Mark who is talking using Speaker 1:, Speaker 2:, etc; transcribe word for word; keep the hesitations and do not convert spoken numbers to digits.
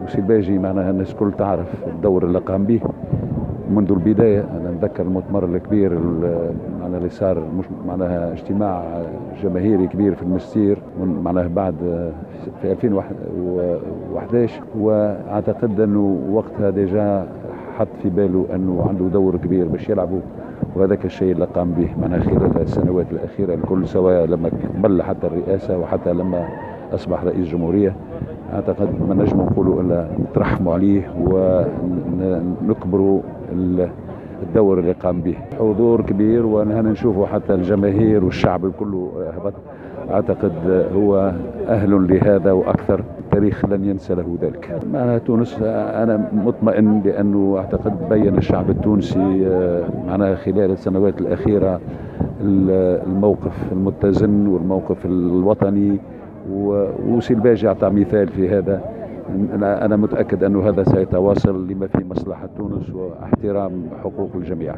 Speaker 1: وسي الباجي معناها الناس الكل تعرف الدور اللي قام به منذ البداية. أنا نتذكر المؤتمر الكبير معناها اللي صار، مش معناها اجتماع جماهيري كبير في المستير معناها بعد في ألفين وأحد عشر، وأعتقد أنه وقتها ديجا حط في باله أنه عنده دور كبير باش يلعبه، وهذاك الشيء اللي قام به معناها خلال السنوات الأخيرة الكل، سواء لما قبل حتى الرئاسة وحتى لما أصبح رئيس جمهورية. أعتقد ما نجم نقولوا إلا نترحموا عليه ونكبروا الدور اللي قام به. حضور كبير، ونحن نشوفوا حتى الجماهير والشعب الكل هبط. أعتقد هو أهل لهذا وأكثر، التاريخ لن ينسى له ذلك. معناها تونس أنا مطمئن، لأنه أعتقد بين الشعب التونسي معناها خلال السنوات الأخيرة الموقف المتزن والموقف الوطني، وسي الباجي أعطى مثال في هذا. أنا متأكد أنه هذا سيتواصل لما في مصلحة تونس واحترام حقوق الجميع.